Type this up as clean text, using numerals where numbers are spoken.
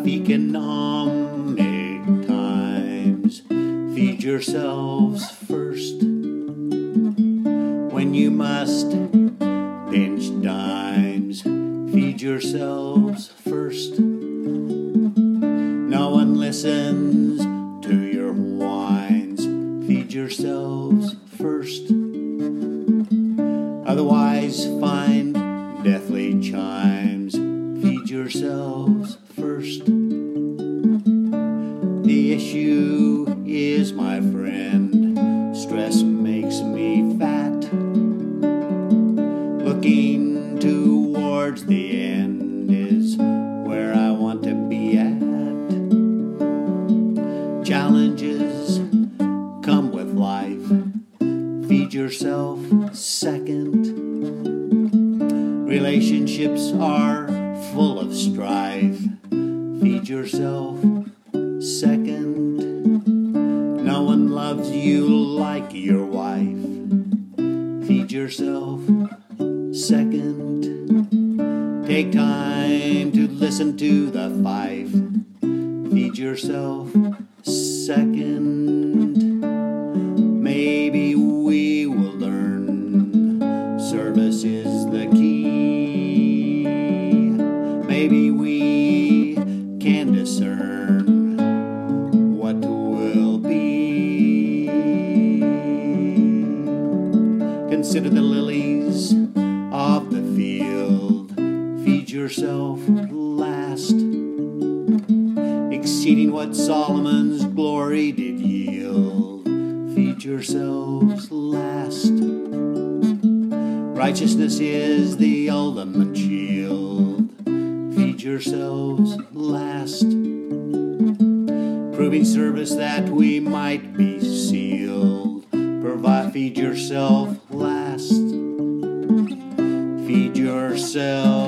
tough economic times. Feed yourselves first. When you must pinch dimes, feed yourselves first. No one listens to your whines. Feed yourselves first. Otherwise find deathly chimes. Feed yourselves first. The issue is, my friend, stress makes me fat. Looking towards the end is where I want to be at. Challenges come with life. Feed yourself second. Relationships are full of strife. Feed yourself second. No one loves you like your wife. Feed yourself second. Take time to listen to the fife. Feed yourself second. Maybe we will learn service is the key. Maybe we can discern what will be. Consider the lilies of the field. Feed yourself last. Exceeding what Solomon's glory did yield. Feed yourselves last. Righteousness is the ultimate shield. Feed yourselves last. Proving service that we might be sealed. Feed yourself last. Feed yourself